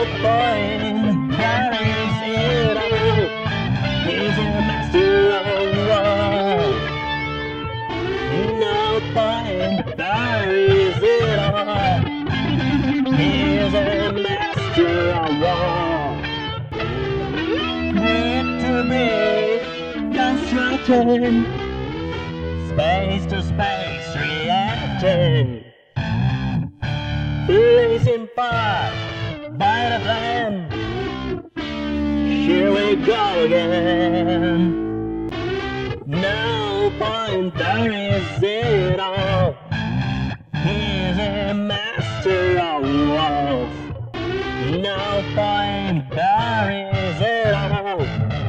point carries it all. He's a master of war. No point carries it all. He's a master of war. Brick to brick constructing, space to space reacting. Blazing fire by the flame. Here we go again. No point there is it all. He's a master of walls. No point there is it all.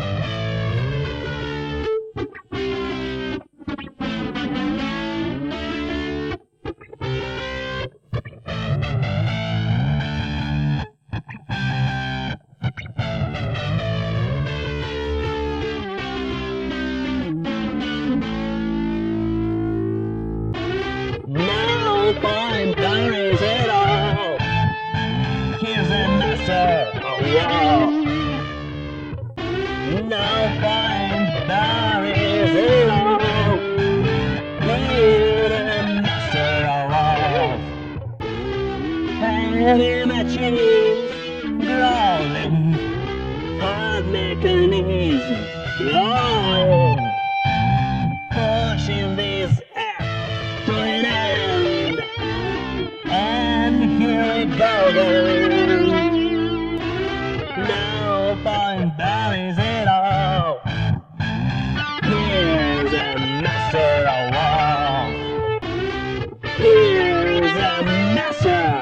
No point there is it all. He's a master of war. No point there is it all. He's a master of war. Heavy machines growling, hard mechanisms glowing, pushing this to an end, and here we go again. No point there is it all. Here's a master of war. Here's a master.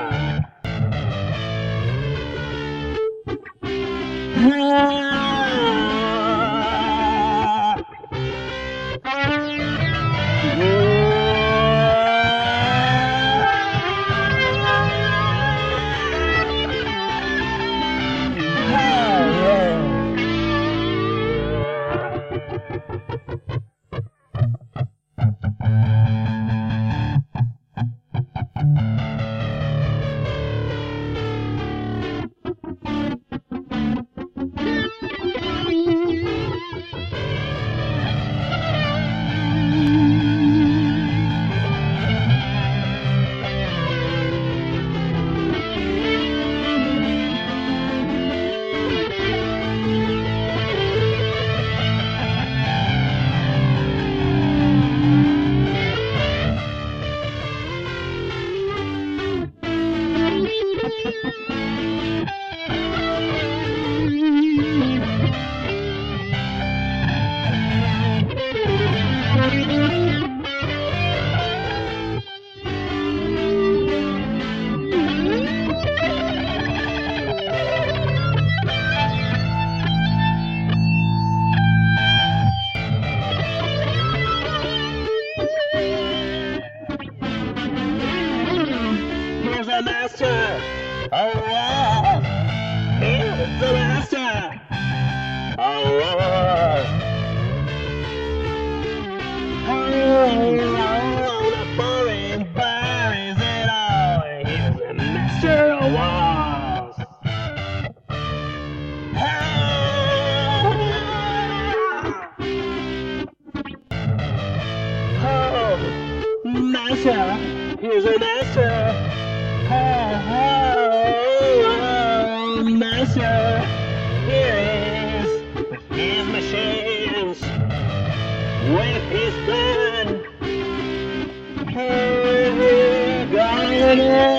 Here's a master of war. Here's the master of war. Oh, the foreign buries it all. Here's the master of wars. Oh, master, here's a master. Oh, master, here is with his machines, with his plan. Here we go.